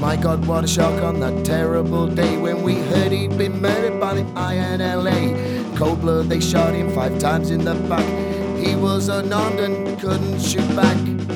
My God, what a shock on that terrible day when we heard he'd been murdered by the INLA. Cold blood, they shot him 5 times in the back. He was unarmed and couldn't shoot back.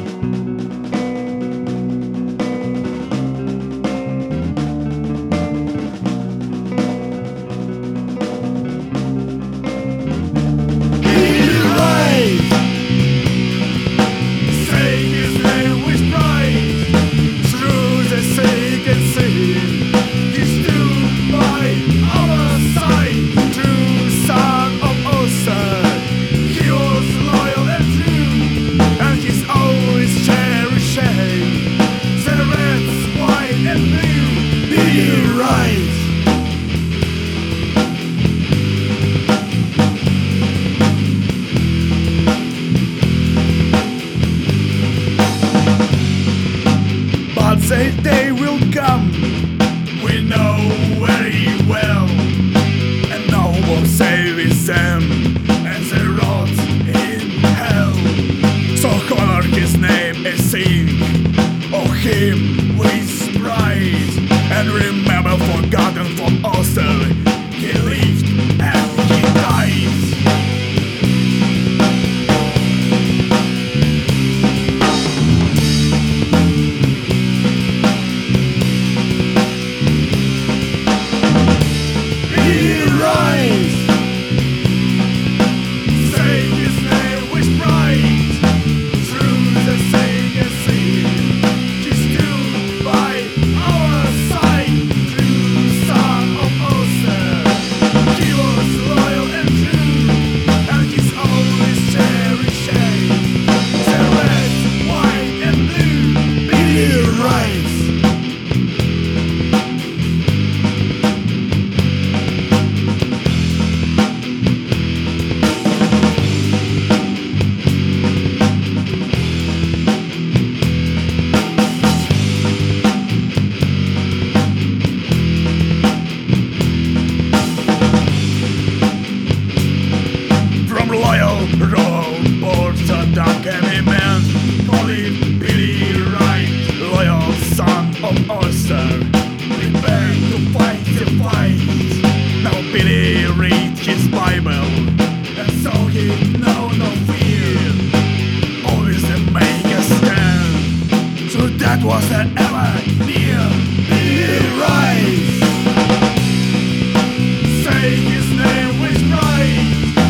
Say they will come, we know very well, and no one saves them as they rot in hell. So honor his name and sing of him with pride, and remember forgotten from Ulster, he lived and he died. Roll boards and dark heavy men, call him Billy Wright, loyal son of Ulster. Prepare to fight the fight. Now Billy read his Bible, and so he know no fear. Always to make a stand, so that was ever near. Billy Wright, say his name was right.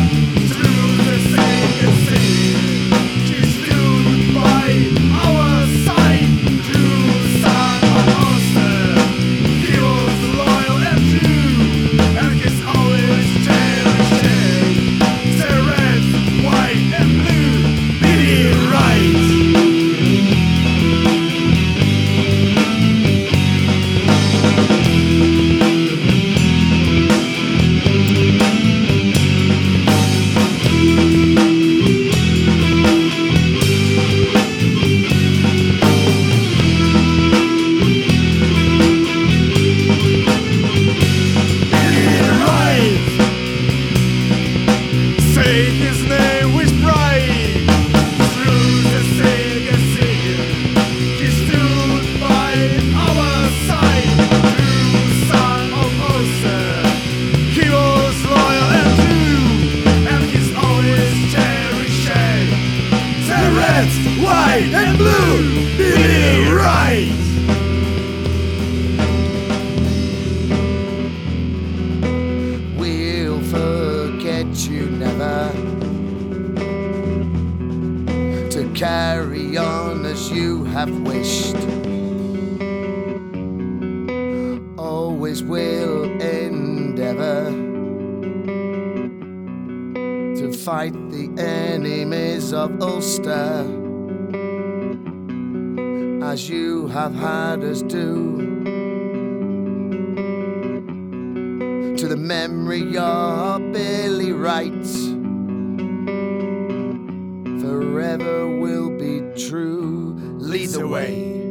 His name was bright through the thick and thin. He stood by our side, true son of Ulster. He was loyal and true, and he's always cherishing the red, white, and blue. Billy Wright. We'll forget you never, to carry on as you have wished. Always will endeavor to fight the enemies of Ulster, as you have had us do. To the memory of Billy Wright, forever will be true. Lead the way.